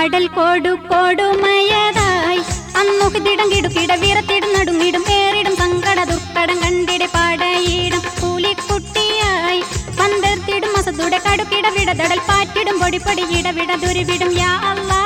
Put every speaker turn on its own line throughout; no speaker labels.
ആടൽ കൊടുമയതായി അന്നുകിടം കിടുകിട വിറത്തിടും നടുങ്ങിടും ഏറിടും സങ്കട ദുർക്കടം കണ്ടിടെ പാടയിടും കൂലിക്കുട്ടിയായി പന്തർത്തിടും മസതുടെ കടുക്കിട വിടതടൽ പാറ്റിടും പൊടിപ്പൊടി ഇടവിട ദുരിവിടും യാ അല്ലാ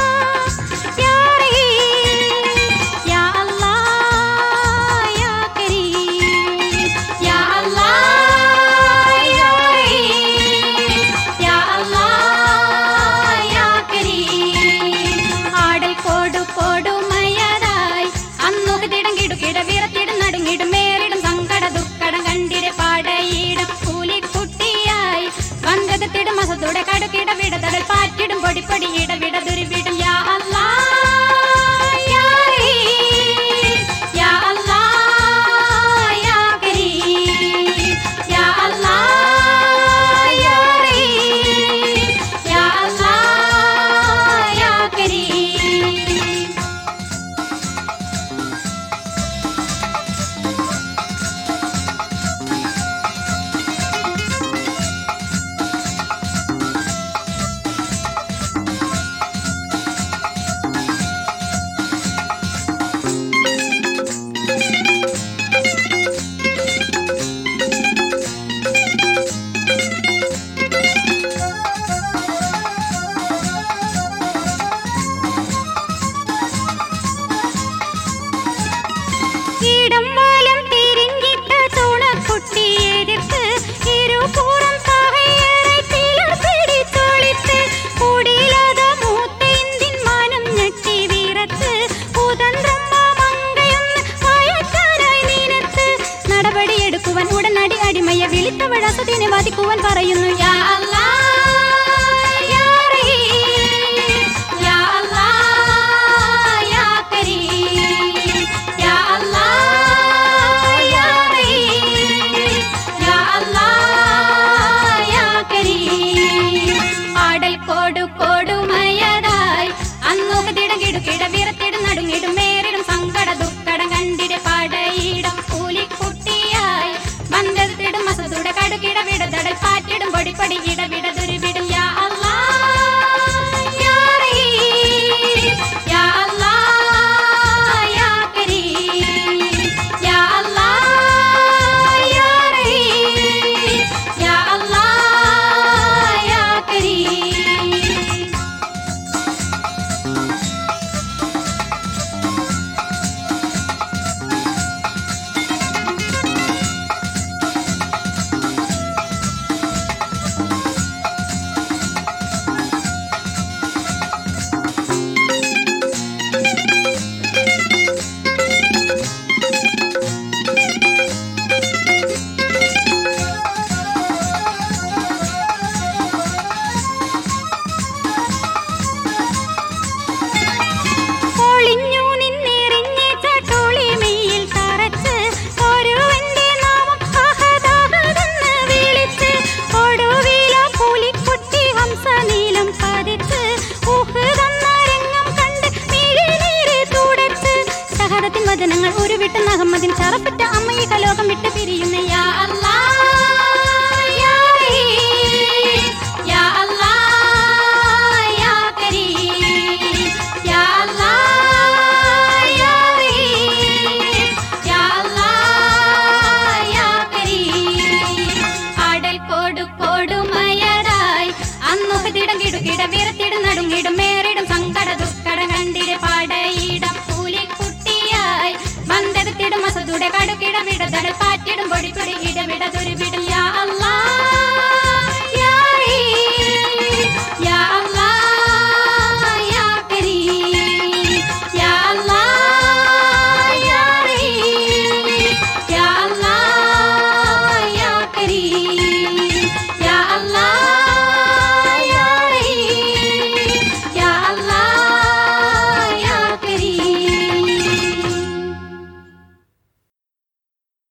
മസതുടെ കടുക്കിട വിടതടൽ പാറ്റിടും പൊടിപ്പൊടി ഇടവിട ദുരിവിടും യാ അല്ലാ യാ റഹീം യാ അല്ലാ യാ കരീം യാ അല്ലാ യാ റഹീം യാ അല്ലാ യാ കരീം. ഉടനടി അടിമയെ വിളിത്തവഴസതിനെ വാദിക്കുവാൻ പറയുന്നു യാ അല്ലാ യാ റഹീം യാ അല്ലാ യാ കരീം യാ അല്ലാ യാ റഹീം യാ അല്ലാ യാ കരീം. ആടൽ കൊടുമയതായി അന്നുകിടം കിടുകിട വിറത്തിടും നടുങ്ങിടും മേറിടും സങ്കട ദുർക്കടം കണ്ടിടെ പാടയിടും കൂലിക്കുട്ടിയായി ബന്ധത്തിടും മസതുടെ കടുകിട വിടതടൽ പാറ്റിടും പൊടിപ്പൊടി ഇടവിട ദുരിവിടും യാ അല്ലാ യാ റഹീം യാ അല്ലാ യാ കരീം യാ അല്ലാ യാ റഹീം യാ അല്ലാ യാ കരീം. വചനങ്ങൾ ഉരുവിട്ട അഹമ്മദിൻ ചറപ്പറ്റ അമ്മയെ കലോകം വിട്ട് പിരിയുന്ന യാ അല്ലാ യാ റഹീം യാ അല്ലാ യാ കരീം യാ അല്ലാ യാ റഹീം യാ അല്ലാ യാ കരീം. ആടൽ കൊടു